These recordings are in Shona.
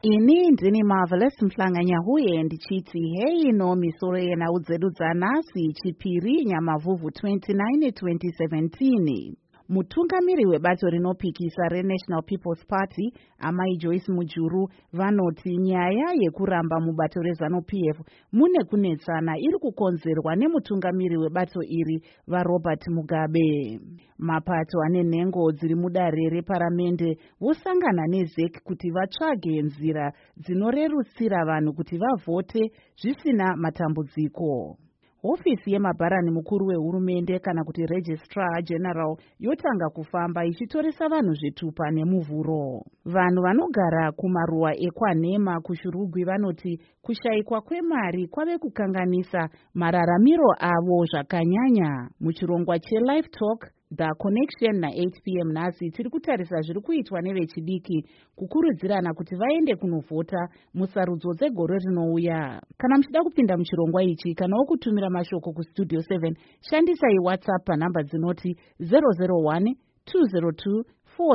Ini ndini Marvelous Mhlanganyahuye ndichiti hei no misoro yenhau dzedu dzanhasi Chipiri Nyamavhuvhu 29 2017. Mutungamiri webato rinopikisa reNational People's Party Amai Joyce Mujuru vanoti nyaya yekuramba mubato reZANU-PF mune kunetsana iri kukonzerwa nemutungamiri webato iri vaRobert Mugabe. Mapato ane nhengo dziri mudare reparamende vosangana neZEC kuti vatsvage nzira dzinorerutsira vanhu kuti vavhote zvisina matambudziko. Hofisi yemabharani mukuru wehurumende kana kuti Registrar General yotanga kufamba ichitoresa vanhu zvitupa nemuvhuro. Vanhu vanogara kumaruwa ekwaNhema kuShurugwi vanoti kushayikwa kwemari kwave kukanganisa mararamiro avo zvakanyanya. Muchirongwa cheLive Talk The Connection na8 p.m. nhasi tiri kutarisa zviri kuitwa nevechidiki kukurudzirana kuti vaende kunovhota musarudzo dzegore rinouya. Kana muchida kupinda muchirongwa ichi kanawo kutumira mashoko kustudio 7 shandisai WhatsApp panhamba dzinoti 001 202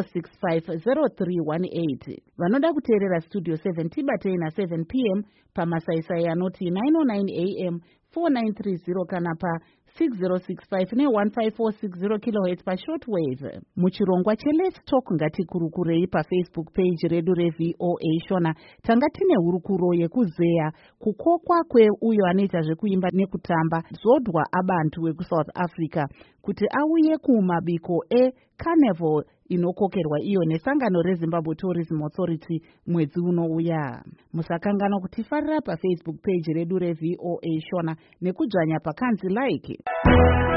4650318. Vanoda kuteerera studio 7 tibatei na7 p.m. pamasaisai anoti 909 am 4930 kana pa 6065 ne15460 kHz pashortwave. Muchirongwa cheLet's Talk ngatikurukurei paFacebook page redu reVOA Shona tanga tine hurukuro yekuzeya kukokwa kweuyo anoita zvekuimba nekutamba Zodwa Abantu wekuSouth Africa kuti auye kumabiko eCarnival inokokerwa iyo nesangano reZimbabwe Tourism Authority mwedzi unouya. Musakangana kutifarira paFacebook page redu reVOA Shona nekudzvanya pakanzi like.